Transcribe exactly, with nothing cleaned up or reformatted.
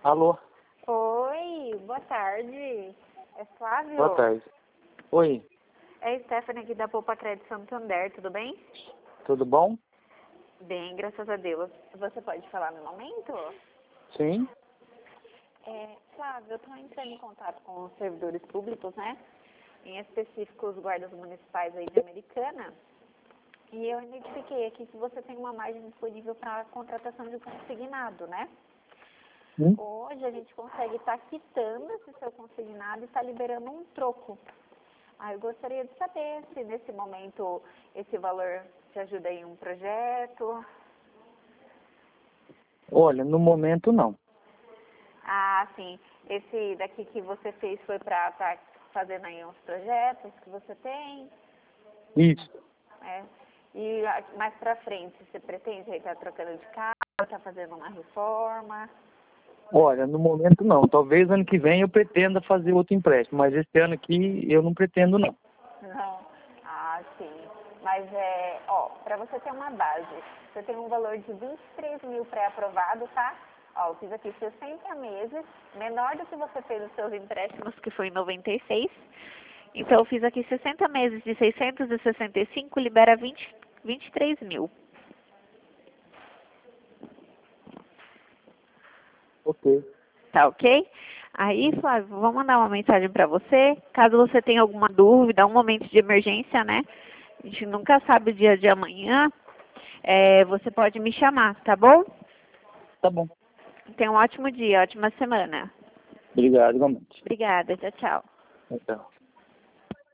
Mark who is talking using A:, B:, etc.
A: Alô?
B: Oi, boa tarde. É Flávio?
A: Boa tarde. Oi,
B: É Stephanie aqui da Poupa Crédito Santander, tudo bem?
A: tudo bom?
B: Bem, graças a Deus. Você pode falar no momento?
A: Sim?
B: É, Flávio, eu estou entrando em contato com os servidores públicos, né? Em específico os guardas municipais aí de Americana. E eu identifiquei aqui que você tem uma margem disponível para a contratação de um consignado, né?
A: Hum?
B: Hoje a gente consegue estar quitando esse seu consignado e está liberando um troco. Ah, eu gostaria de saber se nesse momento esse valor te ajuda em um projeto.
A: Olha, no momento não.
B: Ah, sim. Esse daqui que você fez foi para estar fazendo aí uns projetos que você tem.
A: Isso.
B: É. E ah, mais para frente, você pretende aí estar trocando de carro, estar fazendo uma reforma?
A: Olha, no momento não. Talvez ano que vem eu pretenda fazer outro empréstimo, mas esse ano aqui eu não pretendo não.
B: Não. Ah, sim. Mas é, ó, para você ter uma base, você tem um valor de vinte e três mil pré-aprovado, tá? Ó, eu fiz aqui sessenta meses, menor do que você fez os seus empréstimos, que foi em noventa e seis. Então, eu fiz aqui sessenta meses de seiscentos e sessenta e cinco, libera vinte, vinte e três mil.
A: Ok.
B: Tá ok? Aí, Flávio, vou mandar uma mensagem para você. Caso você tenha alguma dúvida, um momento de emergência, né? A gente nunca sabe o dia de amanhã. É, você pode me chamar, tá bom?
A: Tá bom.
B: Tenha um ótimo dia, ótima semana.
A: Obrigado, igualmente.
B: Obrigada, tchau, tchau.
A: Tchau.